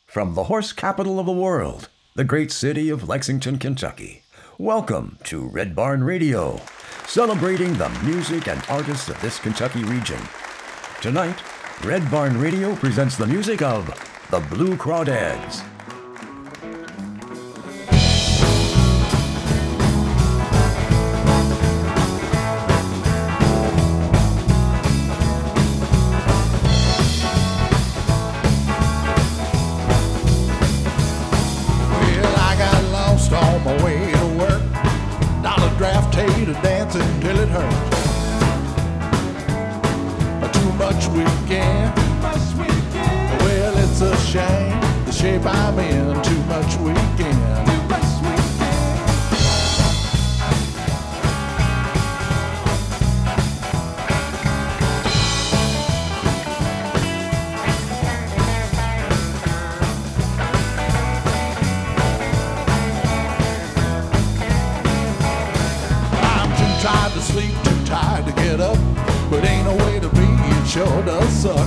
From the horse capital of the world, the great city of Lexington, Kentucky, welcome to Red Barn Radio, celebrating the music and artists of this Kentucky region. Tonight, Red Barn Radio presents the music of the Blue Crawdads. Dancing till it hurts. Too much weekend. Well, it's a shame the shape I'm in. Too much weekend. Tired to sleep, too tired to get up, but ain't no way to be, it sure does suck.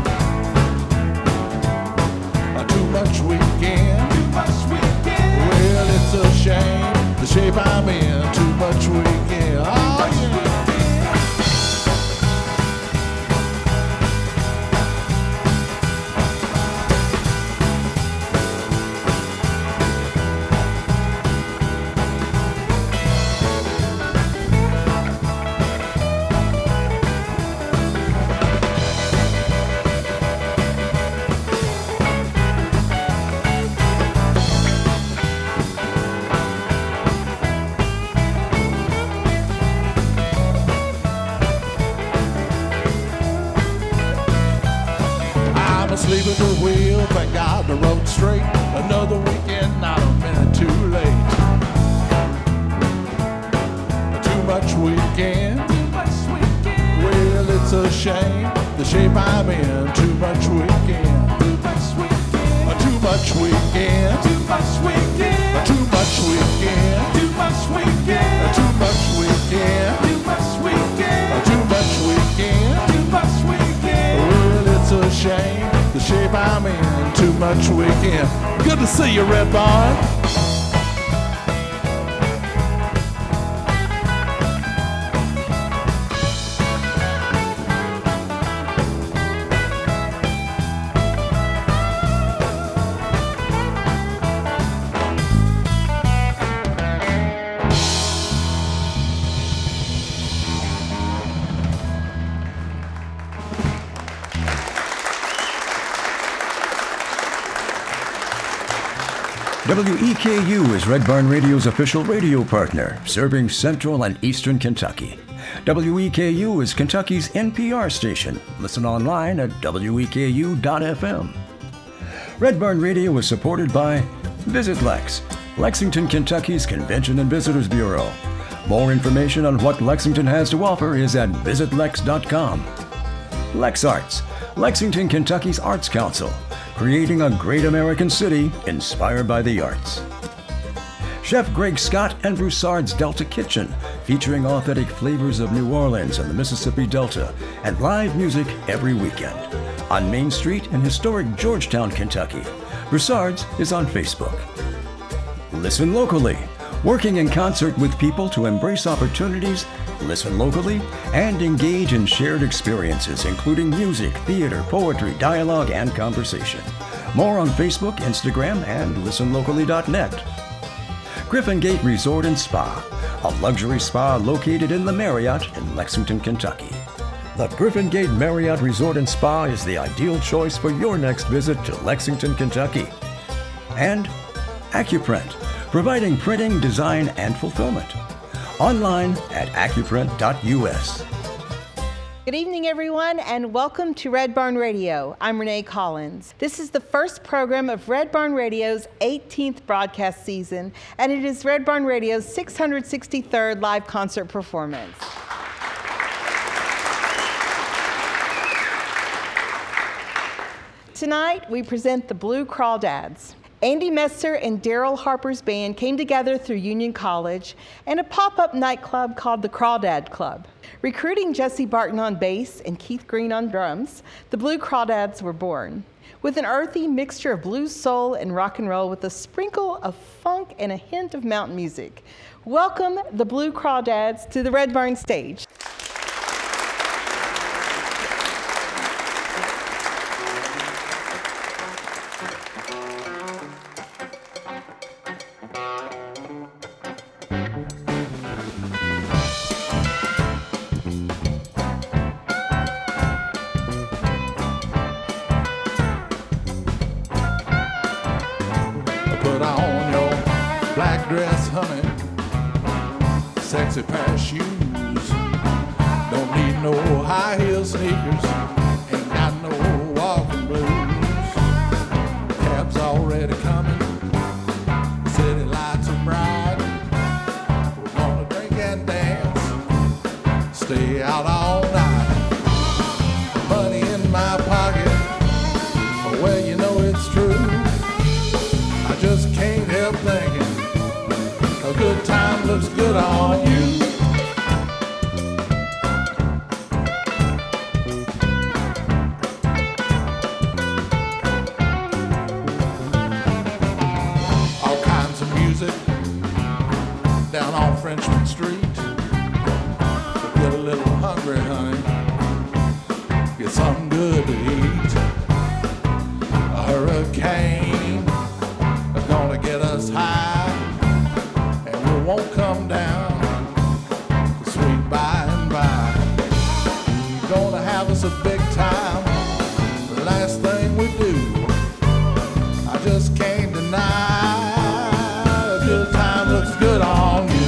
Too much weekend. Well, it's a shame, the shape I'm in. Too much weekend. Oh, yeah. Asleep at the wheel, thank God the road's straight. Another weekend, not a minute too late. Too much weekend. Well, it's a shame, the shape I'm in. Too much weekend. Too much weekend. Too much weekend. Too much weekend. Too much weekend. Too much weekend. Too much weekend. Too much weekend. Too much weekend. Too much weekend. Well, it's a shame, the shape I'm in. Too much weekend. Good to see you, Red Barn. WEKU is Red Barn Radio's official radio partner, serving Central and Eastern Kentucky. WEKU is Kentucky's NPR station. Listen online at weku.fm. Red Barn Radio is supported by Visit Lex, Lexington, Kentucky's Convention and Visitors Bureau. More information on what Lexington has to offer is at visitlex.com. Lex Arts, Lexington, Kentucky's Arts Council, creating a great American city inspired by the arts. Chef Greg Scott and Broussard's Delta Kitchen, featuring authentic flavors of New Orleans and the Mississippi Delta, and live music every weekend. On Main Street in historic Georgetown, Kentucky, Broussard's is on Facebook. Listen locally, working in concert with people to embrace opportunities, listen locally, and engage in shared experiences, including music, theater, poetry, dialogue, and conversation. More on Facebook, Instagram, and listenlocally.net. Griffin Gate Resort and Spa, a luxury spa located in the Marriott in Lexington, Kentucky. The Griffin Gate Marriott Resort and Spa is the ideal choice for your next visit to Lexington, Kentucky. And Accuprint, providing printing, design, and fulfillment. Online at accuprint.us. Good evening, everyone, and welcome to Red Barn Radio. I'm Renee Collins. This is the first program of Red Barn Radio's 18th broadcast season, and it is Red Barn Radio's 663rd live concert performance. Tonight, we present the Blue Crawdads. Andy Messer and Daryl Harper's band came together through Union College and a pop-up nightclub called the Crawdad Club. Recruiting Jesse Barton on bass and Keith Green on drums, the Blue Crawdads were born. with an earthy mixture of blues, soul, and rock and roll with a sprinkle of funk and a hint of mountain music. Welcome the Blue Crawdads to the Red Barn stage. Put on your black dress, honey, sexy pair of shoes. Don't need no high heel sneakers, ain't got no walking blues. Cab's already coming, city lights are bright. We're gonna drink and dance, stay out all night. Money in my pocket, well, you know it's true. I just can't help thinking a good time looks good on you. All kinds of music down on Frenchman Street. So get a little hungry, honey. Get something good to eat. A hurricane gonna get us high, and we won't come down to sweet by and by. Gonna have us a big time, the last thing we do. I just can't deny a good time looks good on you.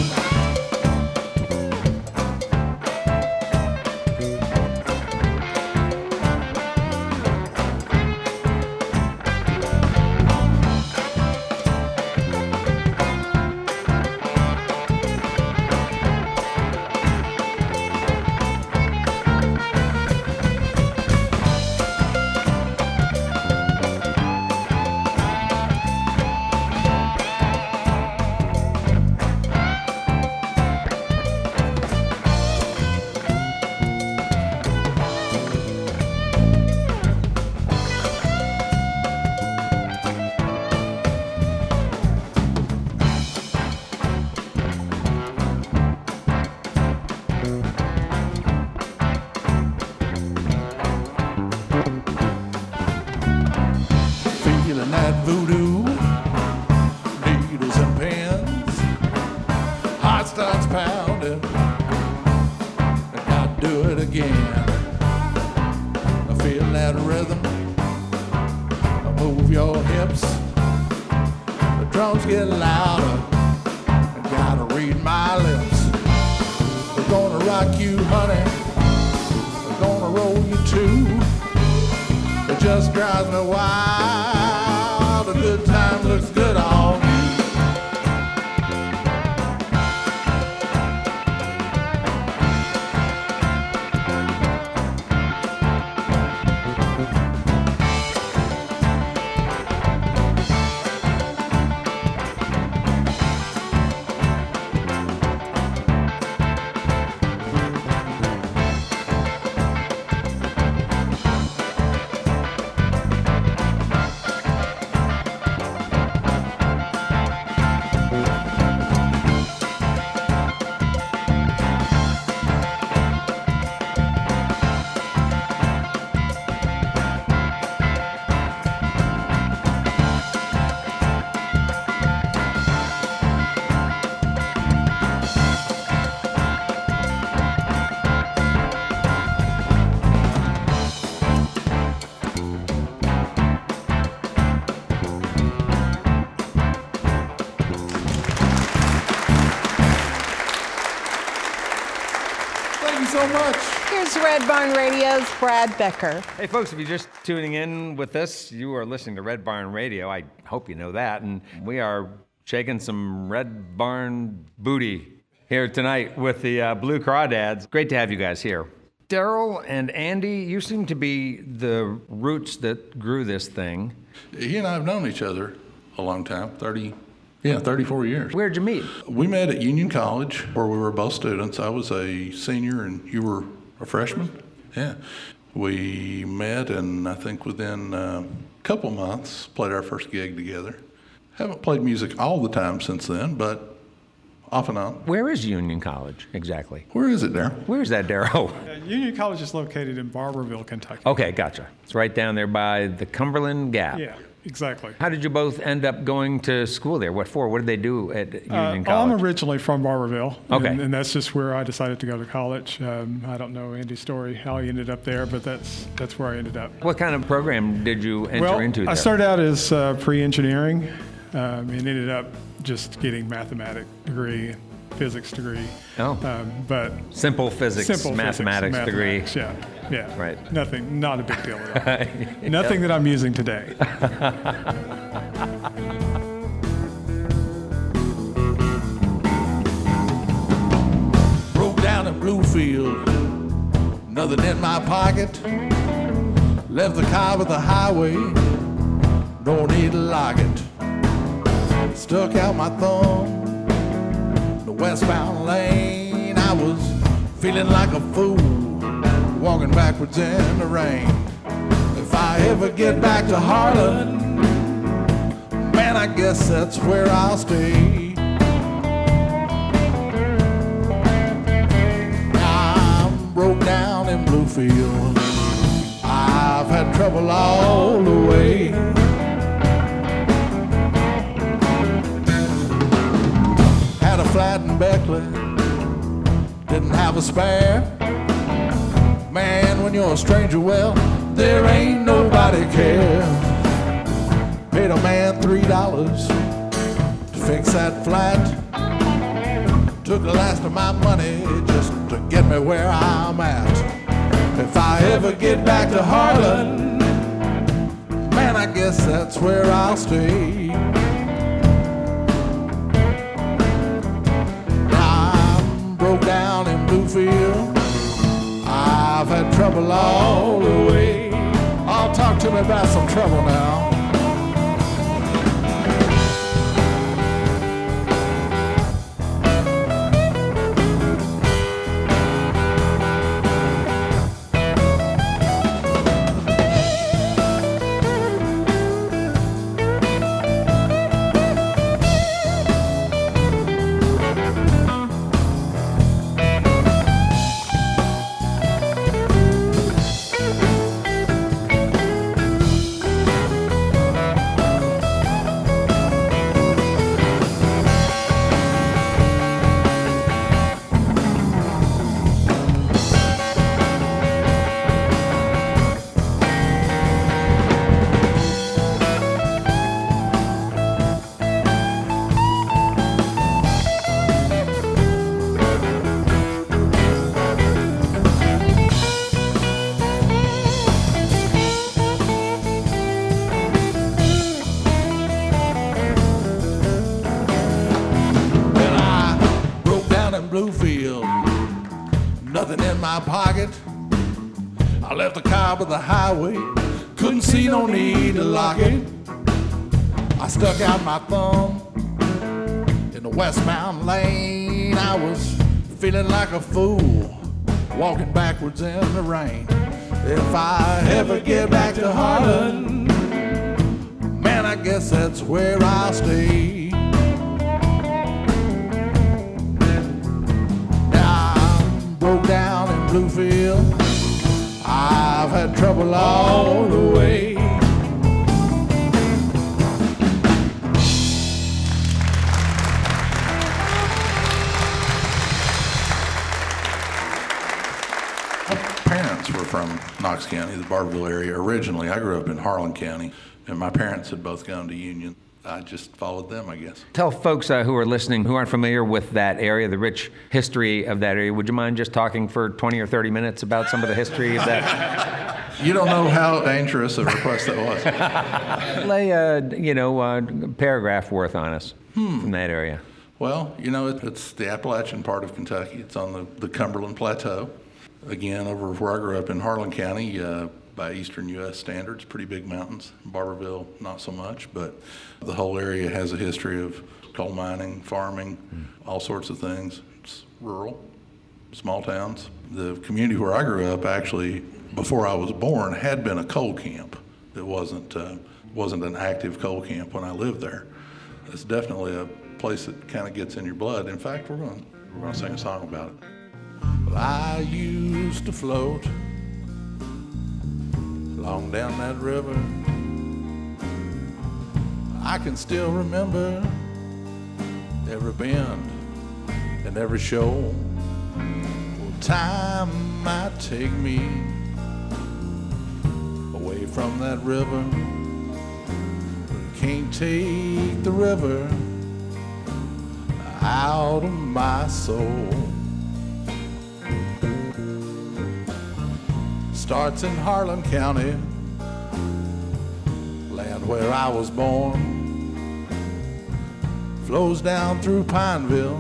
Feeling that voodoo, needles and pins, heart starts pounding, and I do it again. I feel that rhythm, I move your hips, the drums get louder, I gotta read my lips. We're gonna rock you, honey, we're gonna roll you too. It just drives me wild. A good time looks good on you. So much. Here's Red Barn Radio's Brad Becker. Hey folks, if you're just tuning in with us, you are listening to Red Barn Radio. I hope you know that. And we are shaking some Red Barn booty here tonight with the Blue Crawdads. Great to have you guys here. Daryl and Andy, you seem to be the roots that grew this thing. He and I have known each other a long time, 34 years. Where'd you meet? We met at Union College, where we were both students. I was a senior and you were a freshman. Yeah. We met, and I think within couple months, played our first gig together. Haven't played music all the time since then, but off and on. Where is Union College exactly? Where is it, Darryl? Where is that, Darryl? Union College is located in Barberville, Kentucky. Okay, gotcha. It's right down there by the Cumberland Gap. Yeah, exactly. How did you both end up going to school there? What for? What did they do at Union College? I'm originally from Barberville. Okay. And that's just where I decided to go to college. I don't know Andy's story, how he ended up there, but that's where I ended up. What kind of program did you enter into there? I started out as pre-engineering and ended up just getting mathematics degree, physics degree. Oh. But simple physics, mathematics degree. Yeah. Right. Nothing, not a big deal at all. Nothing that I'm using today. Broke down in Bluefield, nothing in my pocket. Left the car by the highway, no need to lock it. Stuck out my thumb, the westbound lane. I was feeling like a fool, walking backwards in the rain. If I ever get back to Harlan, man, I guess that's where I'll stay. I'm broke down in Bluefield. I've had trouble all the way. Had a flat in Beckley, didn't have a spare. Man, when you're a stranger, well, there ain't nobody care. Paid a man $3 to fix that flat. Took the last of my money just to get me where I'm at. If I ever get back to Harlan, man, I guess that's where I'll stay. I'm broke down in Bluefield. I've had trouble all the way. Oh, talk to me about some trouble now. Bluefield, nothing in my pocket. I left the car by the highway, couldn't see no need to lock it. I stuck out my thumb in the westbound lane. I was feeling like a fool, walking backwards in the rain. If I ever get back to Harlan, man, I guess that's where I'll stay. Broke down in Bluefield. I've had trouble all the way. My parents were from Knox County, the Barberville area. Originally, I grew up in Harlan County, and my parents had both gone to Union. I just followed them, I guess. Tell folks who are listening who aren't familiar with that area, the rich history of that area, would you mind just talking for 20 or 30 minutes about some of the history of that? You don't know how dangerous a request that was. Lay a paragraph worth on us from that area. Well, it's the Appalachian part of Kentucky. It's on the Cumberland Plateau. Again, over where I grew up in Harlan County, by eastern U.S. standards, pretty big mountains. Barberville, not so much, but the whole area has a history of coal mining, farming, all sorts of things. It's rural, small towns. The community where I grew up, actually, before I was born, had been a coal camp. It wasn't wasn't an active coal camp when I lived there. It's definitely a place that kind of gets in your blood. In fact, we're gonna sing a song about it. Well, I used to float along down that river. I can still remember every bend and every shoal. Well, time might take me away from that river, but can't take the river out of my soul. Starts in Harlan County, land where I was born. Flows down through Pineville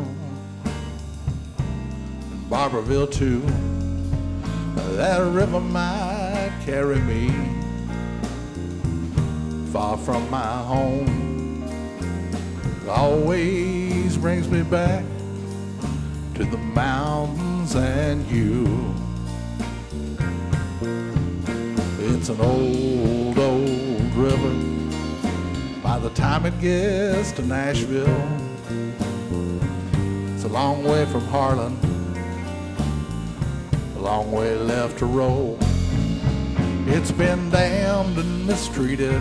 and Barberville too. That river might carry me far from my home. It always brings me back to the mountains and you. It's an old, old river. By the time it gets to Nashville, it's a long way from Harlan, a long way left to roll. It's been damned and mistreated,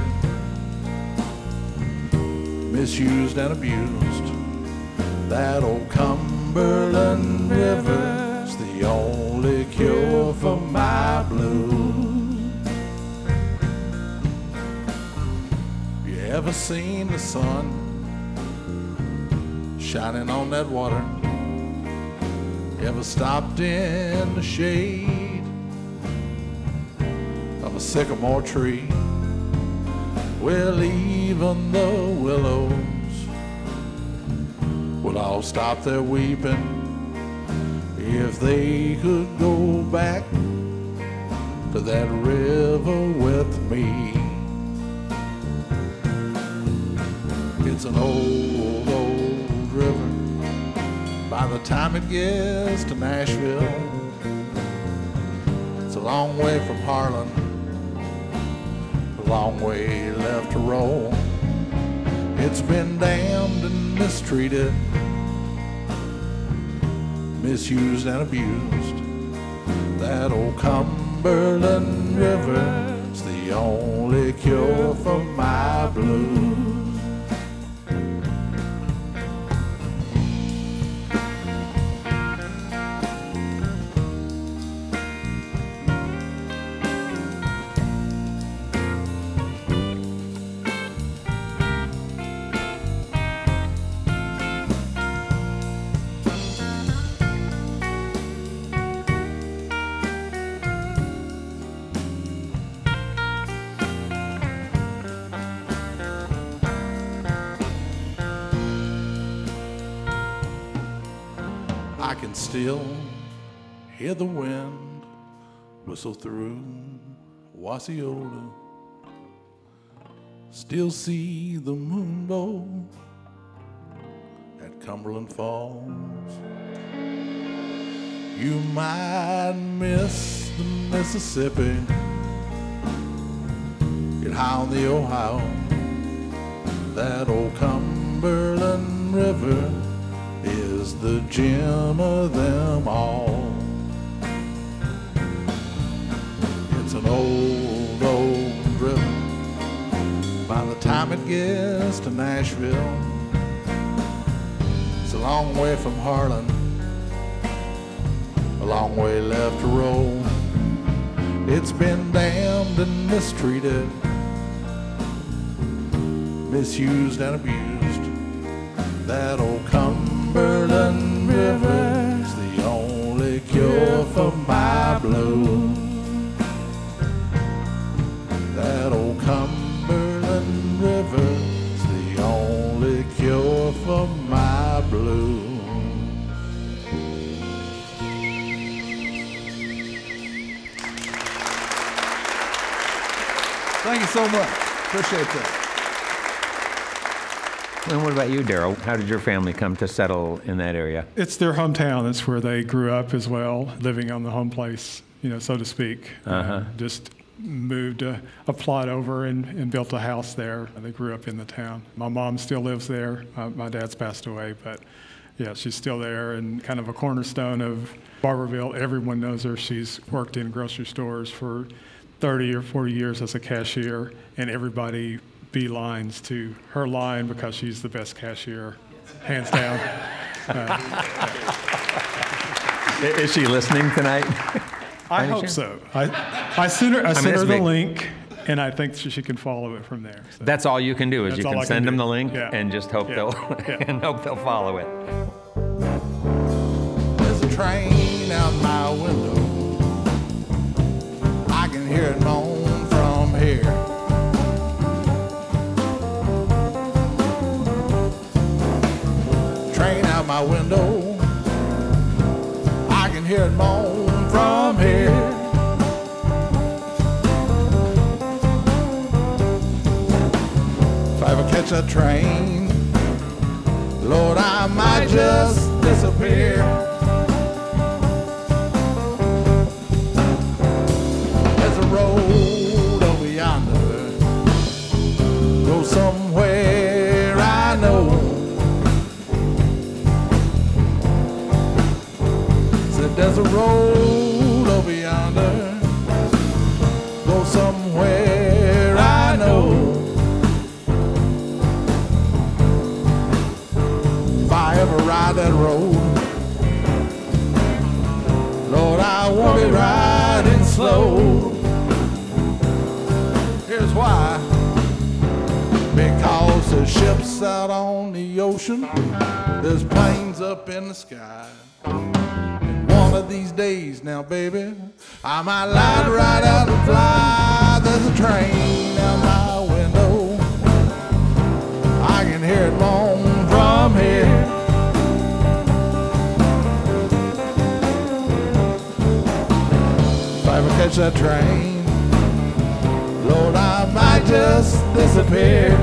misused and abused. That old Cumberland River's the only cure for my blues. Ever seen the sun shining on that water? Ever stopped in the shade of a sycamore tree? Well, even the willows would all stop their weeping if they could go back to that river with me. It's an old, old river. By the time it gets to Nashville, it's a long way from Harlan, a long way left to roll. It's been damned and mistreated, misused and abused. That old Cumberland River's the only cure for my blues. I can still hear the wind whistle through Wassiola. Still see the moon bow at Cumberland Falls. You might miss the Mississippi, get high on the Ohio. That old Cumberland River is the gem of them all. It's an old, old river. By the time it gets to Nashville, it's a long way from Harlan, a long way left to roll. It's been damned and mistreated, misused and abused. That old Cumberland River's the only cure for my blues. That old Cumberland River's the only cure for my blues. Thank you so much. Appreciate that. And what about you, Daryl? How did your family come to settle in that area? It's their hometown. It's where they grew up as well, living on the home place, so to speak. Just moved a plot over and built a house there. They grew up in the town. My mom still lives there. My dad's passed away, but yeah, she's still there and kind of a cornerstone of Barberville. Everyone knows her. She's worked in grocery stores for 30 or 40 years as a cashier, and everybody beelines to her line because she's the best cashier, hands down. Is she listening tonight? I hope so. I sent her the link, and I think she can follow it from there. So. That's all you can do is you can send them the link and just hope they'll follow it. There's a train out my window. I can hear it moan from here. Train out my window. I can hear it moan from here. If I ever catch a train, Lord, I might just disappear. There's a road over yonder, go somewhere I know. Said there's a road over yonder, go somewhere I know. If I ever ride that road, Lord, I won't be riding slow. Here's why. Because there's ships out on the ocean, there's planes up in the sky. And one of these days now, baby, I might lie right out and fly. There's a train out my window, I can hear it moan from here. If I ever catch that train, Lord, I might just disappear.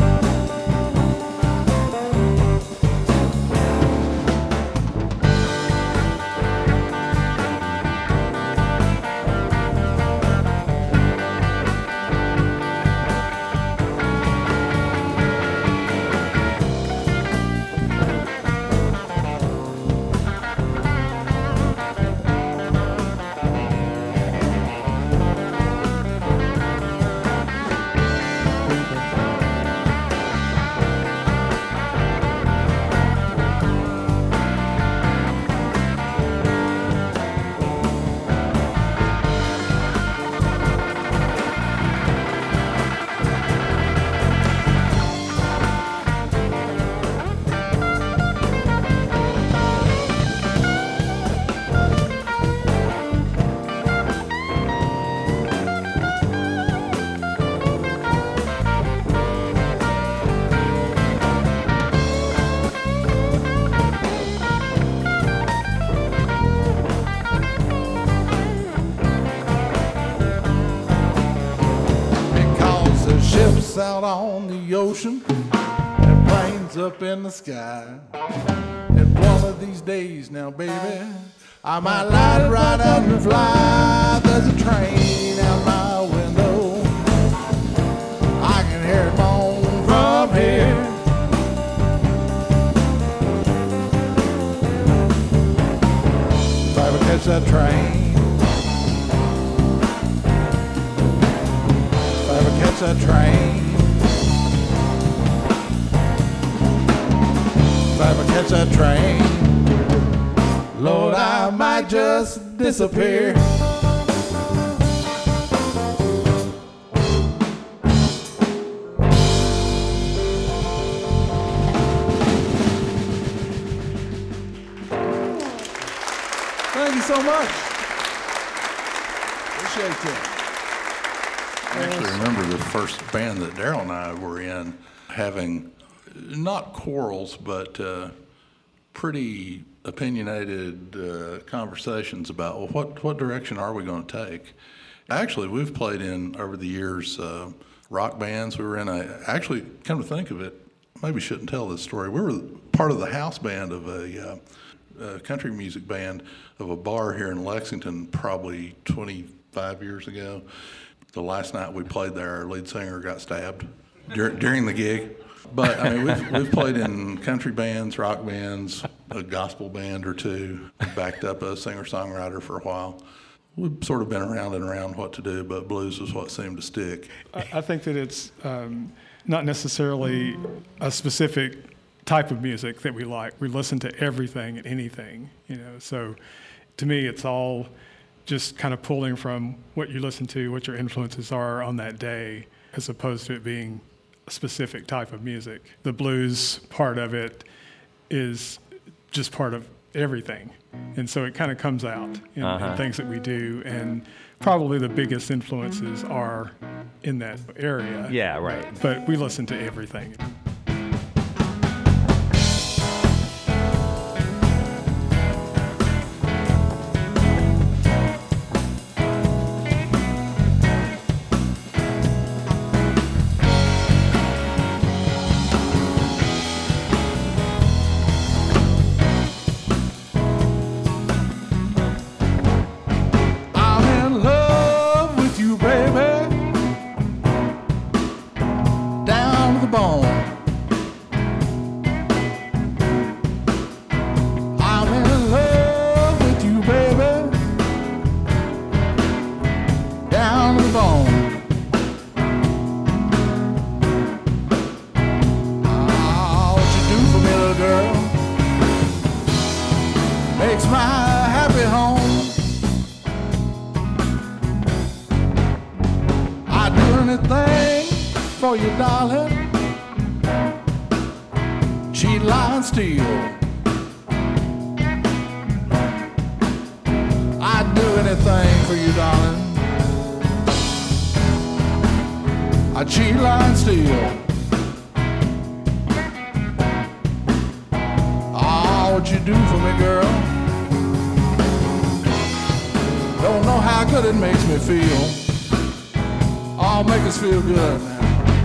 Ships out on the ocean and planes up in the sky. And one of these days now, baby, I might light right up and fly. There's a train out my window, I can hear it moan from here. If I ever catch that train, catch a train. If I ever catch a train, Lord, I might just disappear. Thank you so much. Appreciate it. I actually remember the first band that Daryl and I were in having not quarrels, but pretty opinionated conversations about, well, what direction are we going to take? Actually, we've played in, over the years, rock bands. We were in actually, come to think of it, maybe shouldn't tell this story. We were part of the house band of a country music band of a bar here in Lexington probably 25 years ago. The last night we played there, our lead singer got stabbed during the gig. But I mean, we've played in country bands, rock bands, a gospel band or two. Backed up a singer-songwriter for a while. We've sort of been around and around what to do, but blues is what seemed to stick. I think that it's not necessarily a specific type of music that we like. We listen to everything and anything, you know. So to me, it's all just kind of pulling from what you listen to, what your influences are on that day, as opposed to it being a specific type of music. The blues part of it is just part of everything. And so it kind of comes out in things that we do. And probably the biggest influences are in that area. Yeah, right. But we listen to everything. Makes my happy home. I'd do anything for you, darling. Cheat, lie, and steal. I'd do anything for you, darling. I'd cheat, lie, and steal. What you do for me, girl. Don't know how good it makes me feel. Oh, make us feel good now.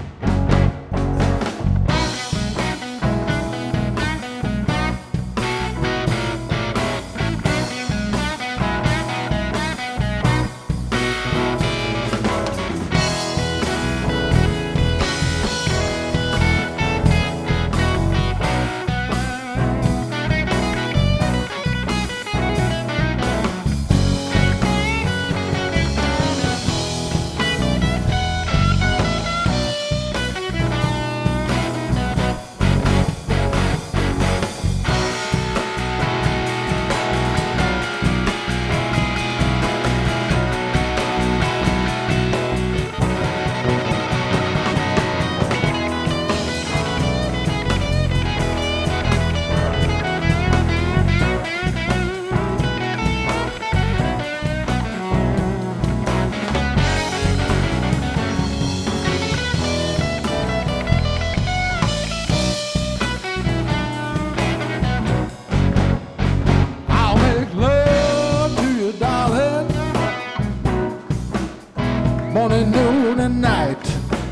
Morning, noon, and night.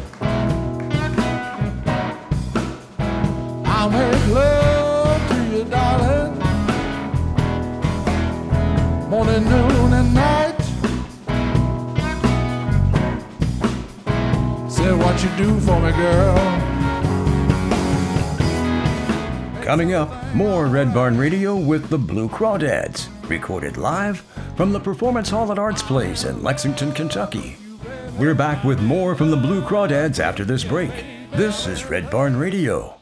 I'll make love to you, darling. Morning, noon, and night. Say what you do for me, girl. Coming up, more Red Barn Radio with the Blue Crawdads, recorded live from the Performance Hall at Arts Place in Lexington, Kentucky. We're back with more from the Blue Crawdads after this break. This is Red Barn Radio.